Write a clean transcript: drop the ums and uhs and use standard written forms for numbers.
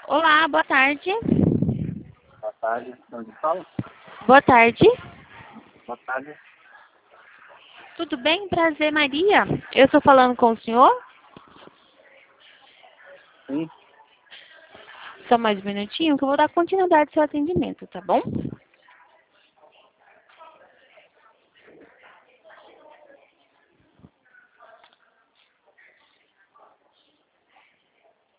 Olá, boa tarde. Boa tarde. Onde fala? Boa tarde. Boa tarde. Tudo bem? Prazer, Maria. Eu estou falando com o senhor? Sim. Só mais um minutinho que eu vou dar continuidade ao seu atendimento, tá bom?